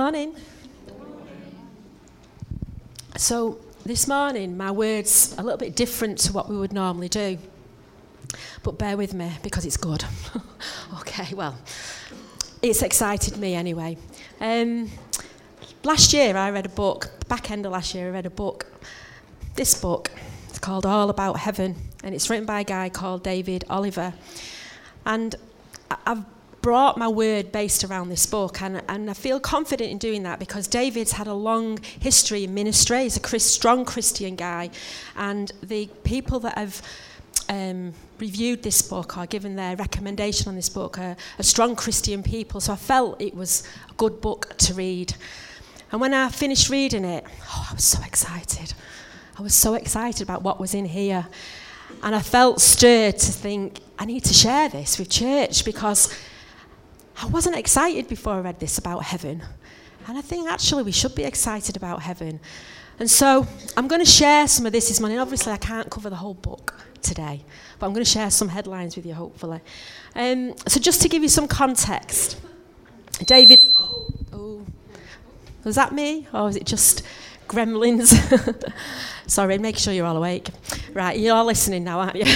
morning. So this morning, my word's a little bit different to what we would normally do. But bear with me, because it's good. Okay, well, it's excited me anyway. Last year, I read a book. Back end of last year, I read a book. This book, it's called All About Heaven, and it's written by a guy called David Oliver. And I've brought my word based around this book, and I feel confident in doing that because David's had a long history in ministry. He's a strong Christian guy, and the people that have reviewed this book or given their recommendation on this book are strong Christian people, so I felt it was a good book to read. And when I finished reading it, I was so excited. I was so excited about what was in here, and I felt stirred to think, I need to share this with church because I wasn't excited before I read this about heaven. And I think actually we should be excited about heaven. And so I'm going to share some of this morning. Obviously I can't cover the whole book today, but I'm going to share some headlines with you hopefully. So just to give you some context, David, was that me? Or was it just gremlins? Sorry, make sure you're all awake. Right, you're all listening now, aren't you?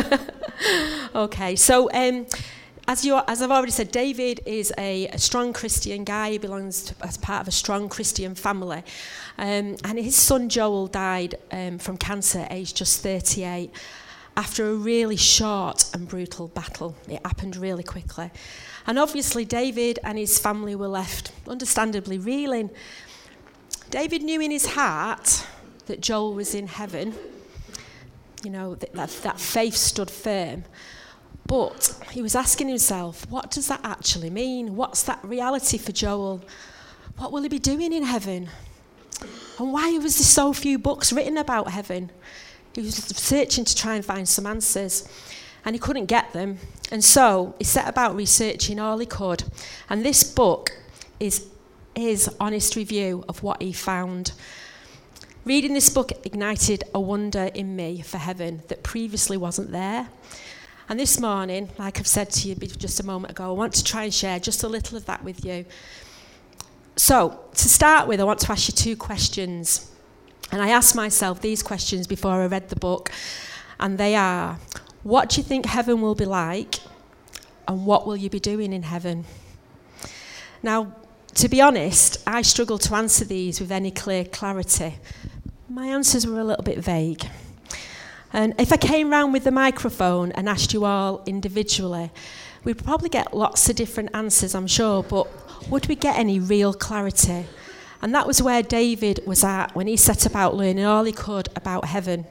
Okay, so as I've already said, David is a strong Christian guy. He belongs as part of a strong Christian family. And his son Joel died from cancer, aged just 38, after a really short and brutal battle. It happened really quickly. And obviously David and his family were left, understandably, reeling. David knew in his heart that Joel was in heaven. You know, that faith stood firm. But he was asking himself, what does that actually mean? What's that reality for Joel? What will he be doing in heaven? And why was there so few books written about heaven? He was searching to try and find some answers, and he couldn't get them. And so he set about researching all he could. And this book is his honest review of what he found. Reading this book ignited a wonder in me for heaven that previously wasn't there. And this morning, like I've said to you just a moment ago, I want to try and share just a little of that with you. So, to start with, I want to ask you two questions. And I asked myself these questions before I read the book. And they are, what do you think heaven will be like? And what will you be doing in heaven? Now, to be honest, I struggled to answer these with any clear clarity. My answers were a little bit vague. And if I came round with the microphone and asked you all individually, we'd probably get lots of different answers, I'm sure, but would we get any real clarity? And that was where David was at when he set about learning all he could about heaven.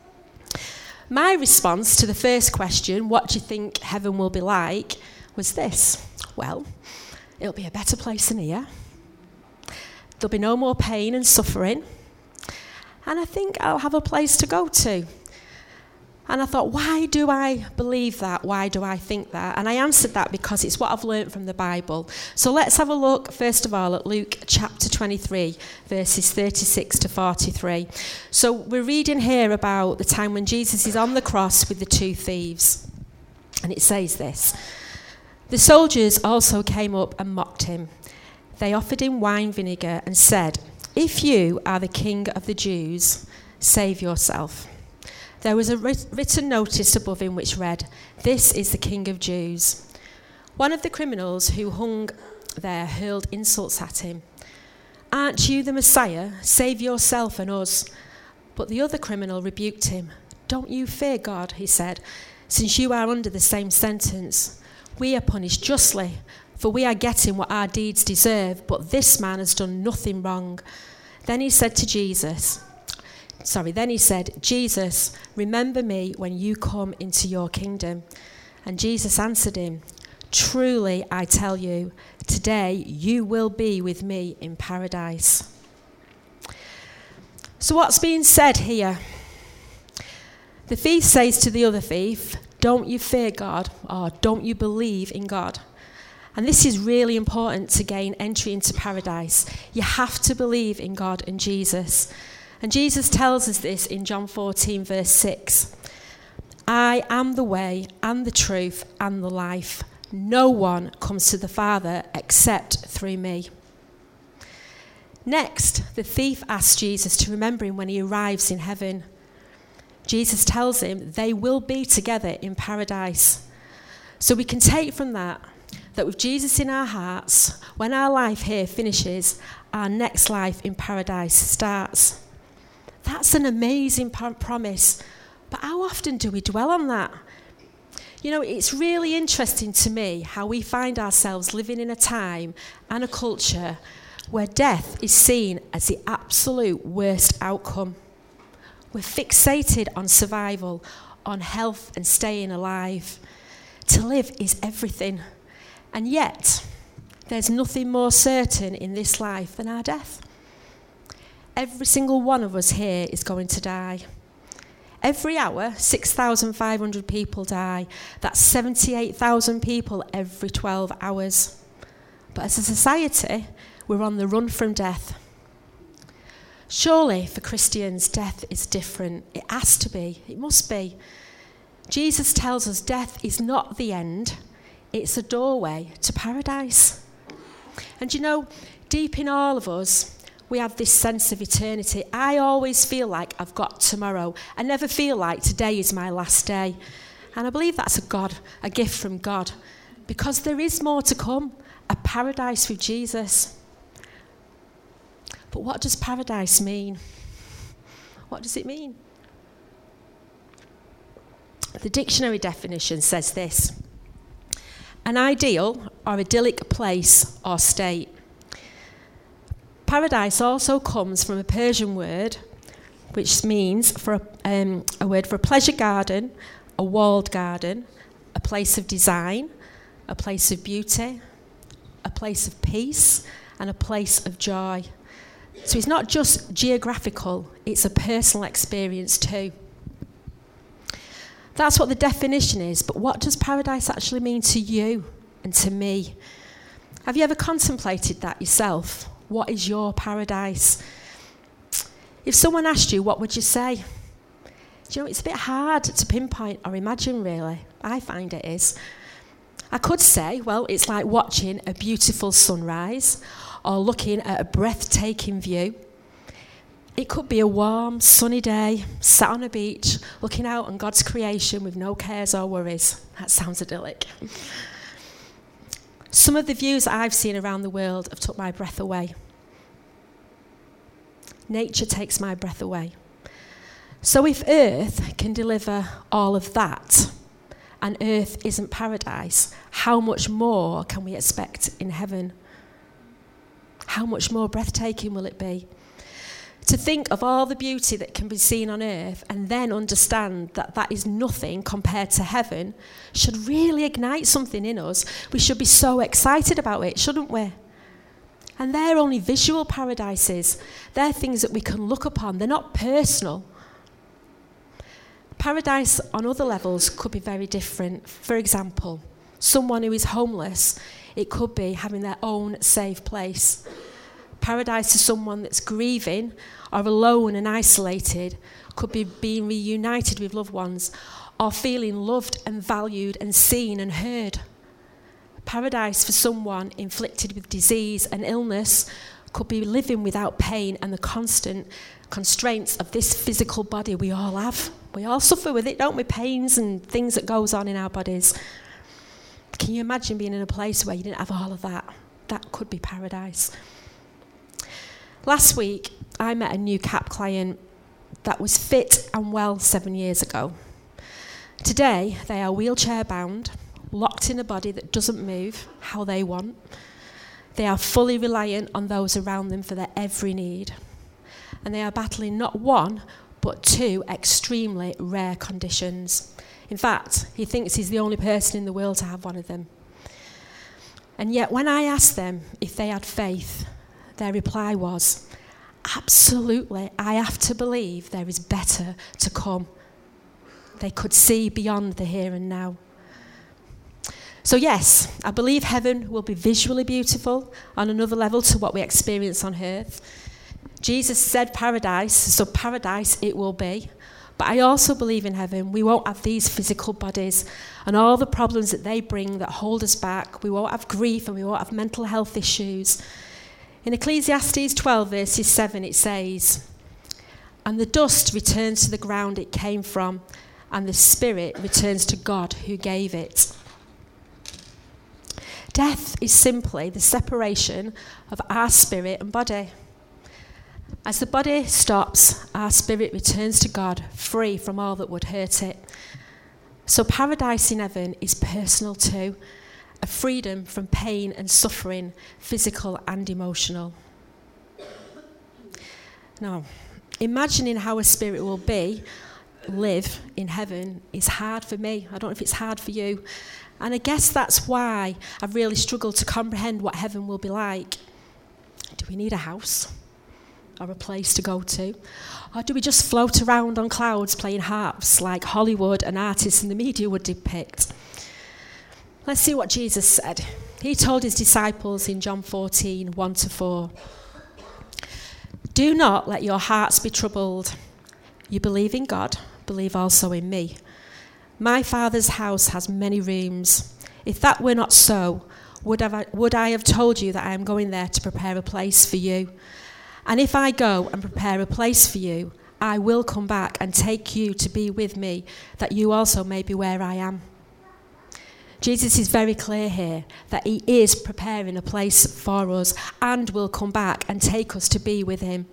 My response to the first question, what do you think heaven will be like, was this. Well, it'll be a better place than here. There'll be no more pain and suffering. And I think I'll have a place to go to. And I thought, why do I believe that? Why do I think that? And I answered that because it's what I've learnt from the Bible. So let's have a look, first of all, at Luke chapter 23, verses 36 to 43. So we're reading here about the time when Jesus is on the cross with the two thieves. And it says this. The soldiers also came up and mocked him. They offered him wine vinegar and said, "If you are the king of the Jews, save yourself." There was a written notice above him which read, "This is the King of Jews." One of the criminals who hung there hurled insults at him. "Aren't you the Messiah? Save yourself and us." But the other criminal rebuked him. "Don't you fear God," he said, "since you are under the same sentence. We are punished justly, for we are getting what our deeds deserve, but this man has done nothing wrong." Then he said, "Jesus, remember me when you come into your kingdom." And Jesus answered him, "Truly, I tell you, today you will be with me in paradise." So what's being said here? The thief says to the other thief, "Don't you fear God?" or "Don't you believe in God?" And this is really important to gain entry into paradise. You have to believe in God and Jesus. And Jesus tells us this in John 14, verse 6. "I am the way and the truth and the life. No one comes to the Father except through me." Next, the thief asks Jesus to remember him when he arrives in heaven. Jesus tells him they will be together in paradise. So we can take from that with Jesus in our hearts, when our life here finishes, our next life in paradise starts. That's an amazing promise. But how often do we dwell on that? You know, it's really interesting to me how we find ourselves living in a time and a culture where death is seen as the absolute worst outcome. We're fixated on survival, on health and staying alive. To live is everything. And yet, there's nothing more certain in this life than our death. Every single one of us here is going to die. Every hour, 6,500 people die. That's 78,000 people every 12 hours. But as a society, we're on the run from death. Surely, for Christians, death is different. It has to be. It must be. Jesus tells us death is not the end. It's a doorway to paradise. And you know, deep in all of us, we have this sense of eternity. I always feel like I've got tomorrow. I never feel like today is my last day. And I believe that's a gift from God. Because there is more to come, a paradise with Jesus. But what does paradise mean? What does it mean? The dictionary definition says this: an ideal or idyllic place or state. Paradise also comes from a Persian word, which means a word for a pleasure garden, a walled garden, a place of design, a place of beauty, a place of peace, and a place of joy. So it's not just geographical, it's a personal experience too. That's what the definition is, but what does paradise actually mean to you and to me? Have you ever contemplated that yourself? What is your paradise? If someone asked you, what would you say? Do you know, it's a bit hard to pinpoint or imagine, really. I find it is. I could say, well, it's like watching a beautiful sunrise or looking at a breathtaking view. It could be a warm, sunny day, sat on a beach, looking out on God's creation with no cares or worries. That sounds idyllic. Some of the views that I've seen around the world have took my breath away. Nature takes my breath away. So if Earth can deliver all of that, and Earth isn't paradise, how much more can we expect in heaven? How much more breathtaking will it be? To think of all the beauty that can be seen on earth and then understand that that is nothing compared to heaven should really ignite something in us. We should be so excited about it, shouldn't we? And they're only visual paradises. They're things that we can look upon. They're not personal. Paradise on other levels could be very different. For example, someone who is homeless, it could be having their own safe place. Paradise to someone that's grieving or alone and isolated could be being reunited with loved ones or feeling loved and valued and seen and heard. Paradise for someone inflicted with disease and illness could be living without pain and the constant constraints of this physical body we all have. We all suffer with it, don't we? Pains and things that goes on in our bodies. Can you imagine being in a place where you didn't have all of that? That could be paradise. Last week, I met a new CAP client that was fit and well 7 years ago. Today, they are wheelchair bound, locked in a body that doesn't move how they want. They are fully reliant on those around them for their every need. And they are battling not one, but two extremely rare conditions. In fact, he thinks he's the only person in the world to have one of them. And yet, when I asked them if they had faith, their reply was, absolutely, I have to believe there is better to come. They could see beyond the here and now. So yes, I believe heaven will be visually beautiful on another level to what we experience on earth. Jesus said paradise, so paradise it will be. But I also believe in heaven we won't have these physical bodies and all the problems that they bring that hold us back. We won't have grief and we won't have mental health issues. In Ecclesiastes 12, verses 7, it says, "And the dust returns to the ground it came from, and the spirit returns to God who gave it." Death is simply the separation of our spirit and body. As the body stops, our spirit returns to God, free from all that would hurt it. So paradise in heaven is personal too, a freedom from pain and suffering, physical and emotional. Now, imagining how a spirit will live in heaven is hard for me. I don't know if it's hard for you. And I guess that's why I've really struggled to comprehend what heaven will be like. Do we need a house? Or a place to go to? Or do we just float around on clouds playing harps like Hollywood and artists in the media would depict? Let's see what Jesus said. He told his disciples in John 14, 1-4, "Do not let your hearts be troubled. You believe in God, believe also in me. My Father's house has many rooms. If that were not so, would I have told you that I am going there to prepare a place for you? And if I go and prepare a place for you, I will come back and take you to be with me, that you also may be where I am." Jesus is very clear here that he is preparing a place for us and will come back and take us to be with him.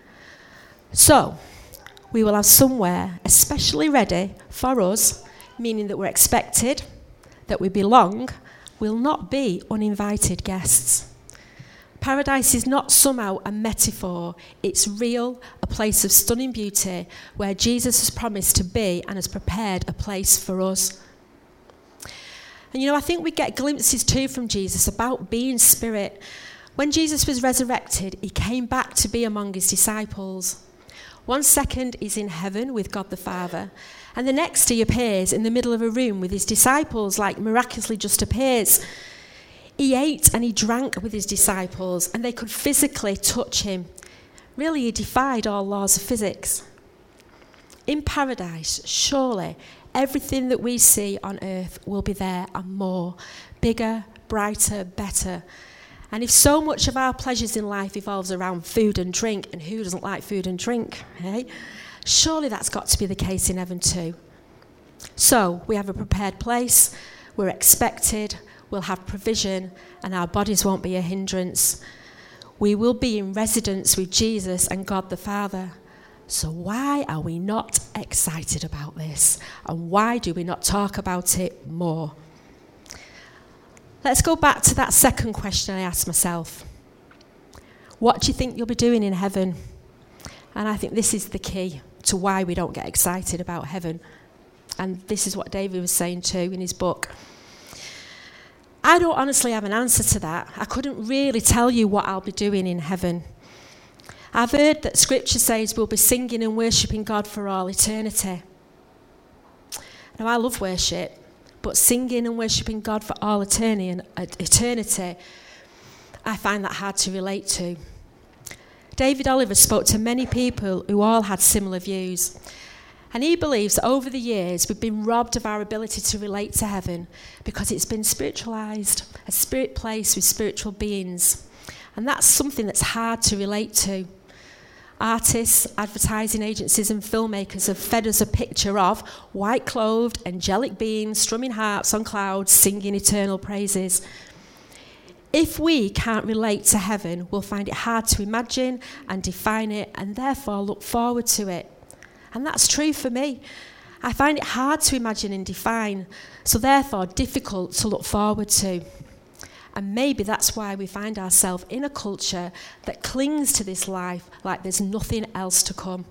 So, we will have somewhere especially ready for us, meaning that we're expected, that we belong, will not be uninvited guests. Paradise is not somehow a metaphor, it's real, a place of stunning beauty where Jesus has promised to be and has prepared a place for us. And I think we get glimpses too from Jesus about being spirit. When Jesus was resurrected, he came back to be among his disciples. 1 second he's in heaven with God the Father, and the next he appears in the middle of a room with his disciples, like miraculously just appears. He ate and he drank with his disciples, and they could physically touch him. Really, he defied all laws of physics. In paradise, surely, everything that we see on earth will be there and more, bigger, brighter, better. And if so much of our pleasures in life evolves around food and drink, and who doesn't like food and drink, eh? Surely that's got to be the case in heaven too. So, we have a prepared place, we're expected, we'll have provision, and our bodies won't be a hindrance. We will be in residence with Jesus and God the Father. So why are we not excited about this? And why do we not talk about it more? Let's go back to that second question I asked myself. What do you think you'll be doing in heaven? And I think this is the key to why we don't get excited about heaven. And this is what David was saying too in his book. I don't honestly have an answer to that. I couldn't really tell you what I'll be doing in heaven. I've heard that Scripture says we'll be singing and worshipping God for all eternity. Now, I love worship, but singing and worshipping God for all eternity, I find that hard to relate to. David Oliver spoke to many people who all had similar views. And he believes that over the years we've been robbed of our ability to relate to heaven because it's been spiritualised, a spirit place with spiritual beings. And that's something that's hard to relate to. Artists, advertising agencies and filmmakers have fed us a picture of white-clothed, angelic beings strumming harps on clouds, singing eternal praises. If we can't relate to heaven, we'll find it hard to imagine and define it and therefore look forward to it. And that's true for me. I find it hard to imagine and define, so therefore difficult to look forward to. And maybe that's why we find ourselves in a culture that clings to this life like there's nothing else to come.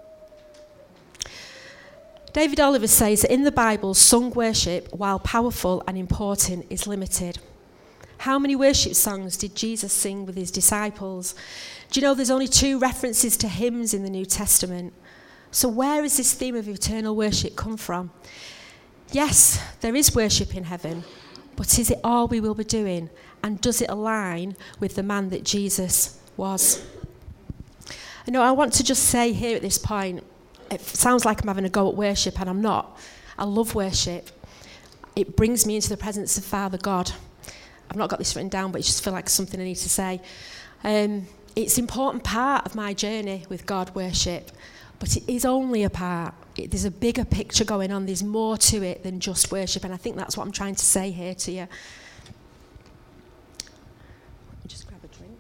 David Oliver says that in the Bible, sung worship, while powerful and important, is limited. How many worship songs did Jesus sing with his disciples? Do you know there's only 2 references to hymns in the New Testament? So where has this theme of eternal worship come from? Yes, there is worship in heaven, but is it all we will be doing? And does it align with the man that Jesus was? I want to just say here at this point, it sounds like I'm having a go at worship, and I'm not. I love worship. It brings me into the presence of Father God. I've not got this written down, but it just feels like something I need to say. It's an important part of my journey with God, worship, but it is only a part. There's a bigger picture going on. There's more to it than just worship, and I think that's what I'm trying to say here to you. Let me just grab a drink.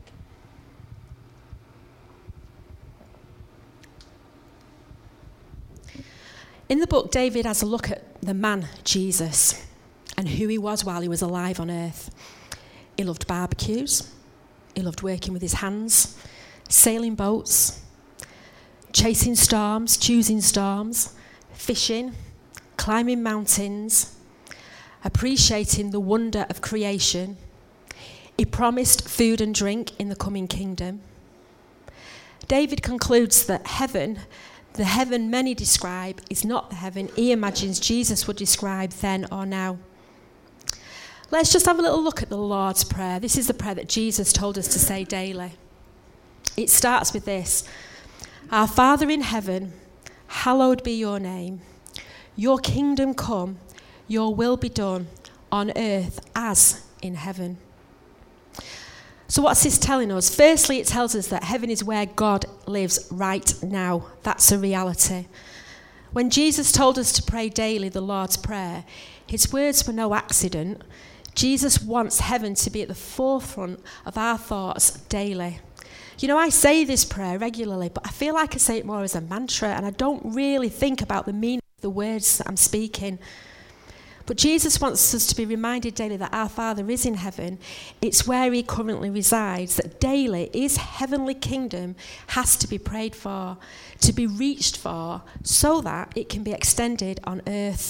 In the book, David has a look at the man, Jesus, and who he was while he was alive on earth. He loved barbecues. He loved working with his hands, sailing boats, chasing storms, choosing storms, fishing, climbing mountains, appreciating the wonder of creation. He promised food and drink in the coming kingdom. David concludes that heaven, the heaven many describe, is not the heaven he imagines Jesus would describe then or now. Let's just have a little look at the Lord's Prayer. This is the prayer that Jesus told us to say daily. It starts with this: Our Father in heaven, hallowed be your name. Your kingdom come, your will be done on earth as in heaven. So what's this telling us? Firstly, it tells us that heaven is where God lives right now. That's a reality. When Jesus told us to pray daily the Lord's Prayer, his words were no accident. Jesus wants heaven to be at the forefront of our thoughts daily. You know, I say this prayer regularly, but I feel like I say it more as a mantra, and I don't really think about the meaning of the words that I'm speaking. But Jesus wants us to be reminded daily that our Father is in heaven. It's where he currently resides, that daily his heavenly kingdom has to be prayed for, to be reached for, so that it can be extended on earth.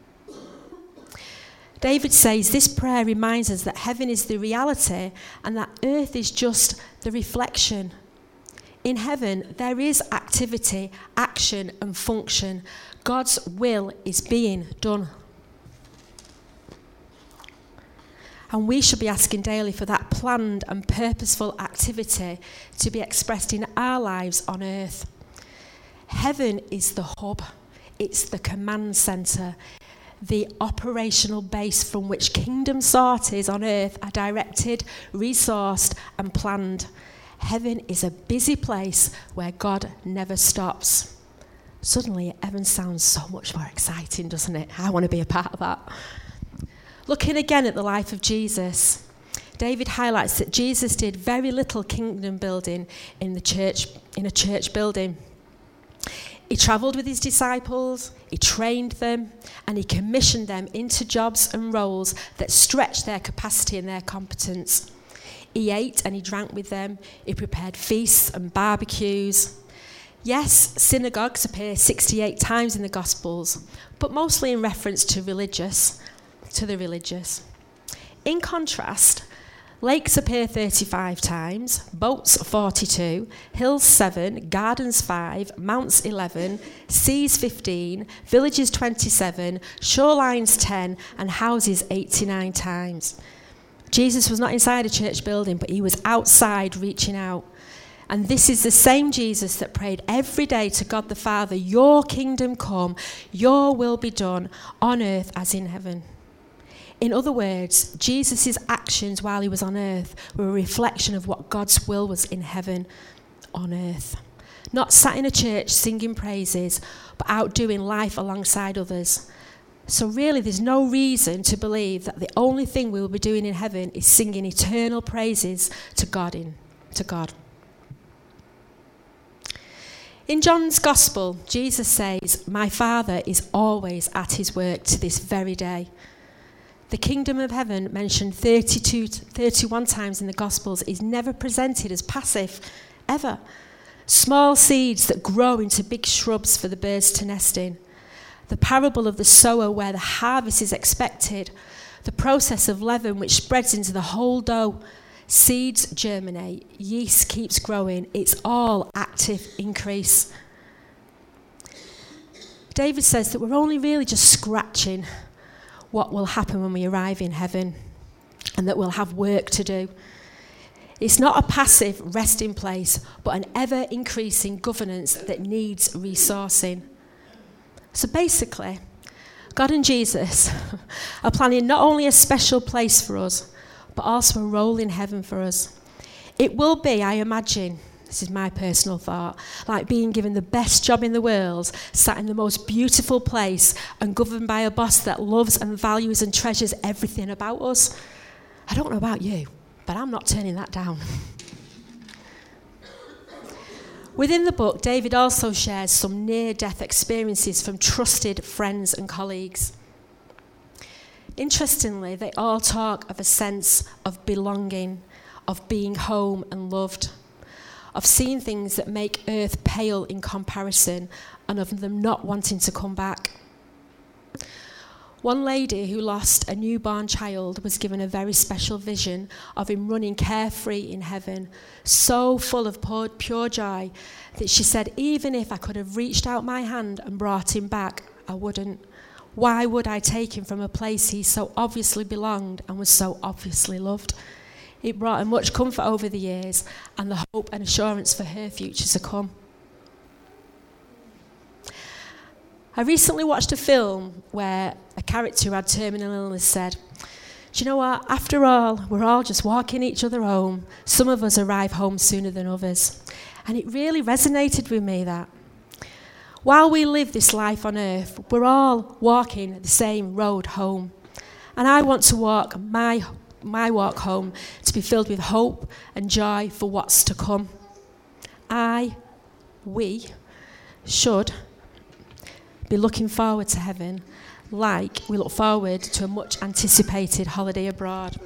David says this prayer reminds us that heaven is the reality and that earth is just the reflection. In heaven, there is activity, action, and function. God's will is being done. And we should be asking daily for that planned and purposeful activity to be expressed in our lives on earth. Heaven is the hub. It's the command centre, the operational base from which kingdom sorties on earth are directed, resourced, and planned. Heaven is a busy place where God never stops. Suddenly, heaven sounds so much more exciting, doesn't it? I want to be a part of that. Looking again at the life of Jesus, David highlights that Jesus did very little kingdom building in a church building. He travelled with his disciples, he trained them, and he commissioned them into jobs and roles that stretched their capacity and their competence. He ate and he drank with them. He prepared feasts and barbecues. Yes, synagogues appear 68 times in the Gospels, but mostly in reference to the religious. In contrast, lakes appear 35 times, boats 42, hills 7, gardens 5, mounts 11, seas 15, villages 27, shorelines 10, and houses 89 times. Jesus was not inside a church building, but he was outside reaching out. And this is the same Jesus that prayed every day to God the Father, your kingdom come, your will be done on earth as in heaven. In other words, Jesus' actions while he was on earth were a reflection of what God's will was in heaven on earth. Not sat in a church singing praises, but out doing life alongside others. So really, there's no reason to believe that the only thing we will be doing in heaven is singing eternal praises to God. In John's Gospel, Jesus says, "My Father is always at his work to this very day." The kingdom of heaven, mentioned 31 times in the Gospels, is never presented as passive, ever. Small seeds that grow into big shrubs for the birds to nest in. The parable of the sower where the harvest is expected. The process of leaven which spreads into the whole dough. Seeds germinate, yeast keeps growing. It's all active increase. David says that we're only really just scratching what will happen when we arrive in heaven, and that we'll have work to do. It's not a passive resting place, but an ever-increasing governance that needs resourcing. So basically, God and Jesus are planning not only a special place for us, but also a role in heaven for us. It will be, I imagine, this is my personal thought, like being given the best job in the world, sat in the most beautiful place and governed by a boss that loves and values and treasures everything about us. I don't know about you, but I'm not turning that down. Within the book, David also shares some near-death experiences from trusted friends and colleagues. Interestingly, they all talk of a sense of belonging, of being home and loved, of seeing things that make earth pale in comparison, and of them not wanting to come back. One lady who lost a newborn child was given a very special vision of him running carefree in heaven, so full of pure joy that she said, even if I could have reached out my hand and brought him back, I wouldn't. Why would I take him from a place he so obviously belonged and was so obviously loved? It brought her much comfort over the years and the hope and assurance for her future to come. I recently watched a film where a character who had terminal illness said, do you know what? After all, we're all just walking each other home. Some of us arrive home sooner than others. And it really resonated with me that while we live this life on earth, we're all walking the same road home. And I want to walk my walk home to be filled with hope and joy for what's to come. We should be looking forward to heaven like we look forward to a much anticipated holiday abroad.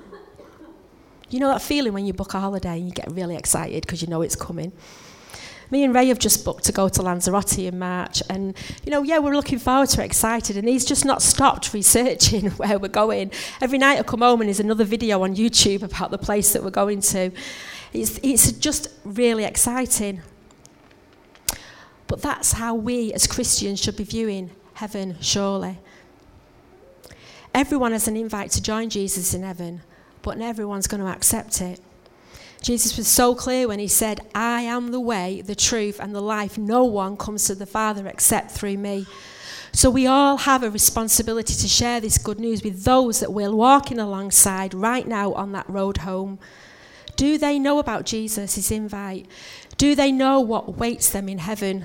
You know that feeling when you book a holiday and you get really excited because you know it's coming? Me and Ray have just booked to go to Lanzarote in March, and we're looking forward to it, excited, and he's just not stopped researching where we're going. Every night I come home and there's another video on YouTube about the place that we're going to. It's just really exciting. But that's how we as Christians should be viewing heaven, surely. Everyone has an invite to join Jesus in heaven, but not everyone's going to accept it. Jesus was so clear when he said, I am the way, the truth, and the life. No one comes to the Father except through me. So we all have a responsibility to share this good news with those that we're walking alongside right now on that road home. Do they know about Jesus, his invite? Do they know what awaits them in heaven?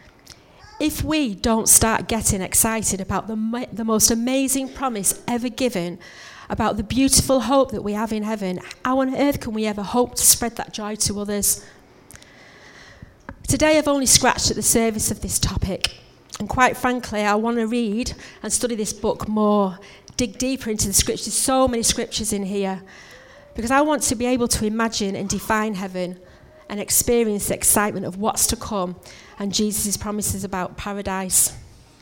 If we don't start getting excited about the most amazing promise ever given, about the beautiful hope that we have in heaven, how on earth can we ever hope to spread that joy to others? Today I've only scratched at the surface of this topic, and quite frankly I want to read and study this book more, dig deeper into the scriptures, so many scriptures in here, because I want to be able to imagine and define heaven and experience the excitement of what's to come and Jesus' promises about paradise.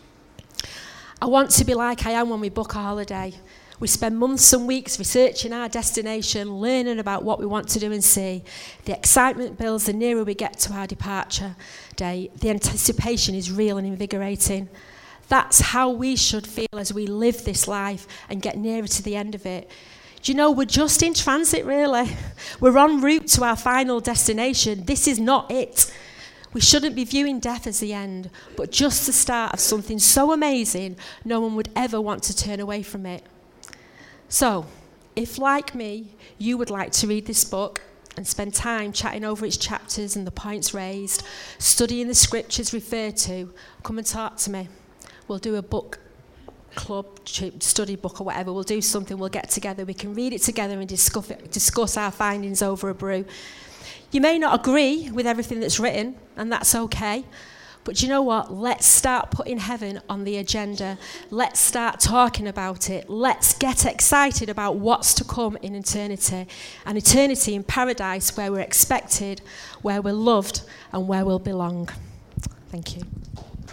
I want to be like I am when we book a holiday. We spend months and weeks researching our destination, learning about what we want to do and see. The excitement builds the nearer we get to our departure day. The anticipation is real and invigorating. That's how we should feel as we live this life and get nearer to the end of it. Do you know, we're just in transit, really. We're en route to our final destination. This is not it. We shouldn't be viewing death as the end, but just the start of something so amazing, no one would ever want to turn away from it. So, if like me, you would like to read this book and spend time chatting over its chapters and the points raised, studying the scriptures referred to, come and talk to me. We'll do a book club, study book or whatever. We'll do something, we'll get together, we can read it together and discuss our findings over a brew. You may not agree with everything that's written, and that's okay. But you know what? Let's start putting heaven on the agenda. Let's start talking about it. Let's get excited about what's to come in eternity. An eternity in paradise where we're expected, where we're loved, and where we'll belong. Thank you.